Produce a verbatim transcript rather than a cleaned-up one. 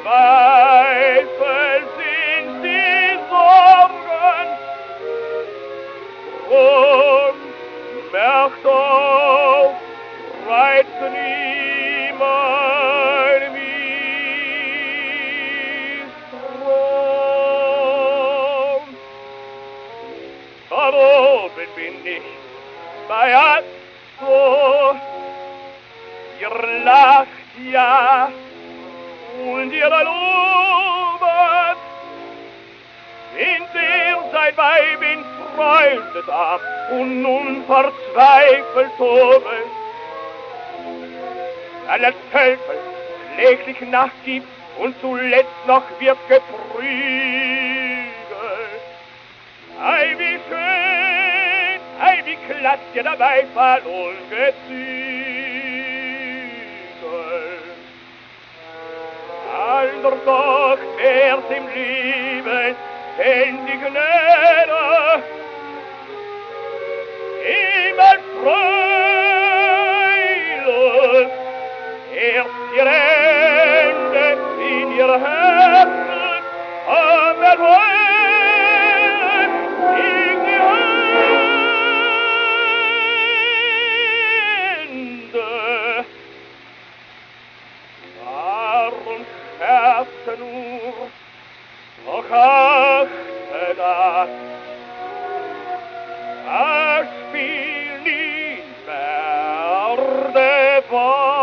Zweifel sind die Sorgen, und merkt auf, reizt niemand Misstrauen. Dort oben bin ich bei Azor, ihr lacht ja und ihr lobet, sind ihr seid Weib in Freude da und nun verzweifelt toben. Weil das Völkel kläglich nachgibt und zuletzt noch wird geprügelt. Ei, wie schön, ei, wie klatt ihr dabei Fall ungezügelt. Ander doch, der's im Leben ständig näher, immer freilos, erst ihr Hände in ihr Herzen, aber wollen in die Hände. Warum schärfte nur, doch achte das, das Spiel nicht werde war.